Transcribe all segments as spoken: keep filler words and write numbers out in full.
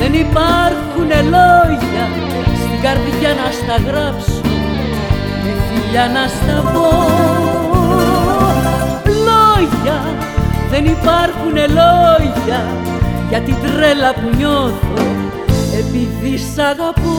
δεν υπάρχουνε λόγια στην καρδιά να στα γράψω, με φιλιά να στα πω. Λόγια, δεν υπάρχουνε λόγια για την τρέλα που νιώθω επειδή σ' αγαπώ.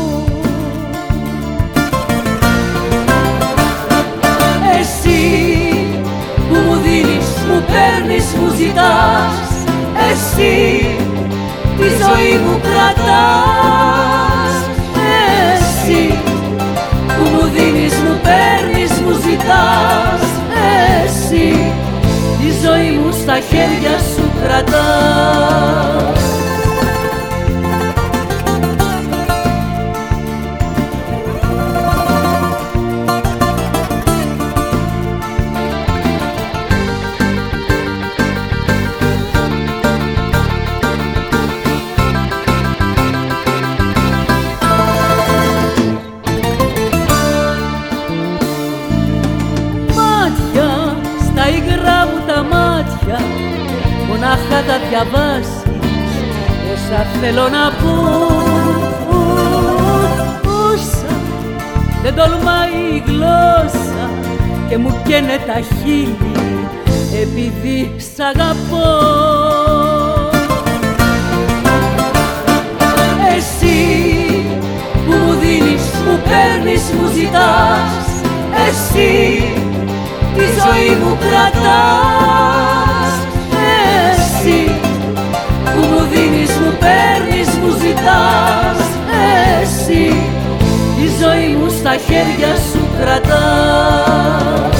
Εσύ που μου δίνεις, μου παίρνεις, μου ζητάς, εσύ τη ζωή μου κρατάς. Εσύ που μου δίνεις, μου παίρνεις, μου ζητάς, εσύ τη ζωή μου στα χέρια σου κρατάς. Μονάχα θα διαβάσεις όσα θέλω να πω, όσα δεν τολμάει η γλώσσα και μου καίνε τα χείλη επειδή σ' αγαπώ. Εσύ που μου δίνεις, μου παίρνεις, μου ζητάς, εσύ τη ζωή μου κρατάς. Εσύ που μου δίνεις, μου παίρνεις, μου ζητάς, εσύ τη ζωή μου στα χέρια σου κρατάς.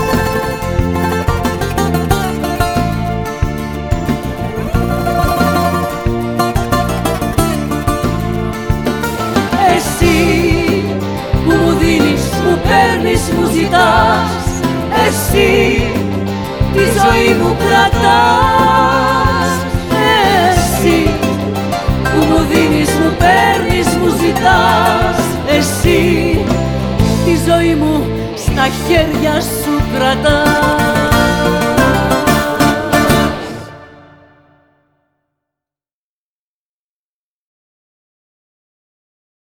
Εσύ που μου δίνεις, μου παίρνεις, μου ζητάς, εσύ τη ζωή μου κρατάς. Εσύ που μου δίνεις, μου παίρνεις, μου ζητάς, εσύ τη ζωή μου στα χέρια σου κρατάς.